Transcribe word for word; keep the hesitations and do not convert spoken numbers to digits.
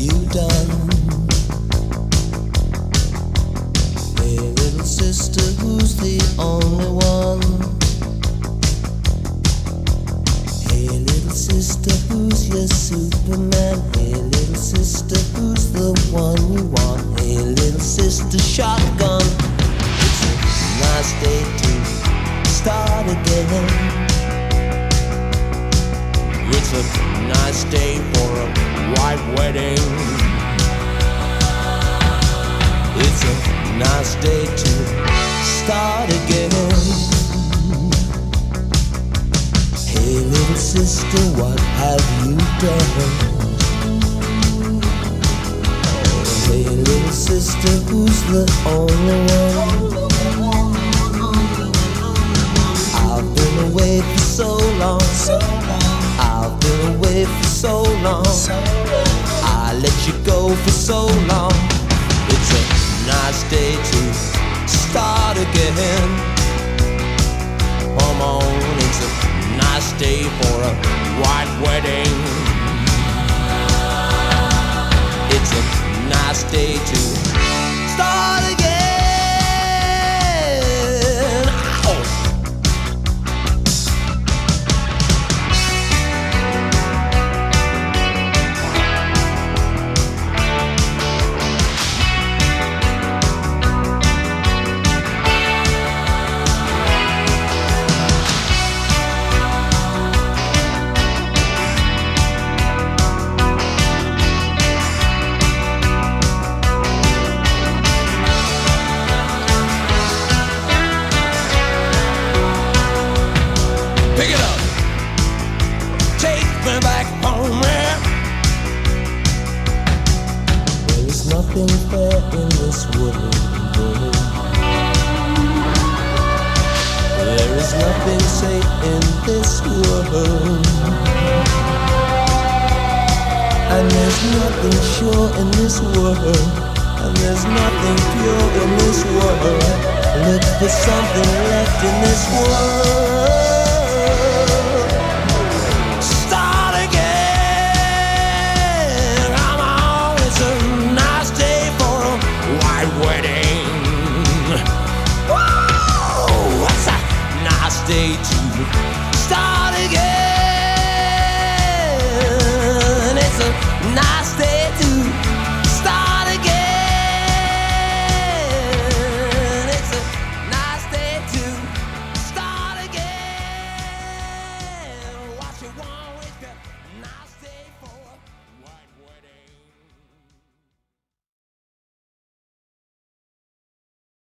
you done? Hey, little sister, who's the only one? Hey, little sister, who's your Superman? Hey, little sister, who's the one you want? Hey, little sister, shotgun. It's a nice day to start again. It's a nice day for a white wedding. It's a nice day to start again. Hey, little sister, what have you done? Hey, little sister, who's the only one? I've been away for so long. I've been away for so long. I let you go for so long. It's a nice day to start again. Come on, it's a nice day for a white wedding. It's a nice day to start again. Ow! Pick it up, take me back home, man. There is nothing fair in this world. There is nothing safe in this world. And there's nothing sure in this world. And there's nothing pure in this world. Look for something left in this world. Day to start again.